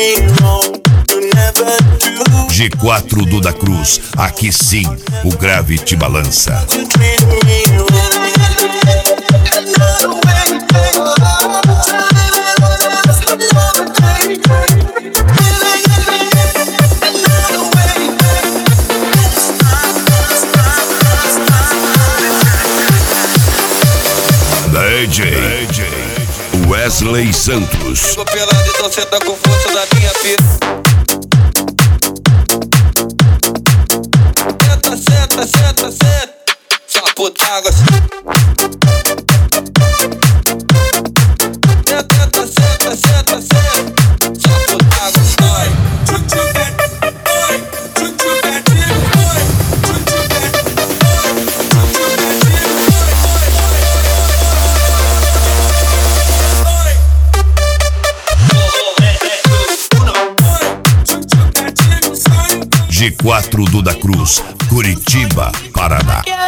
G4 Duda Cruz, aqui sim o grave te balança. DJ Wesley Santos. Tô pelado, então cê tá com força da minha pica. Senta, senta, senta. Só putágua. Senta, senta, senta, senta. Só putágua. G4 Duda Cruz, Curitiba, Paraná.